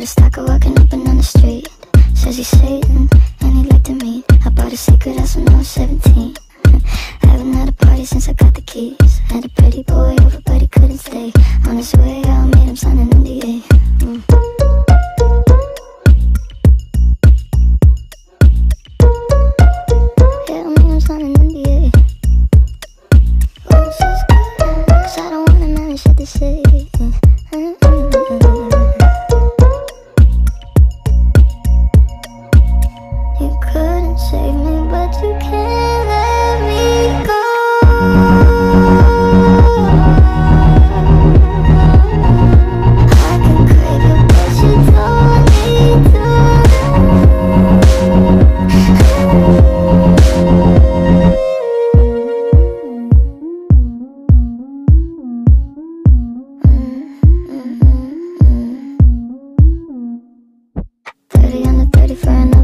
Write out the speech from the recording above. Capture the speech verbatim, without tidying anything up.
stalker walking up and down the street. Says he's Satan and he'd like to meet. I bought a secret house when I was seventeen. Haven't had a party since I got the keys. Had a pretty boy over but he couldn't stay. On his way out, made him sign an N D A. mm. Yeah, I made him sign an N D A. Oh, this is good, 'cause I don't wanna manage shit to say. You couldn't save me, but you can't let me go. I can crave you, but you don't need to. Thirty under thirty for an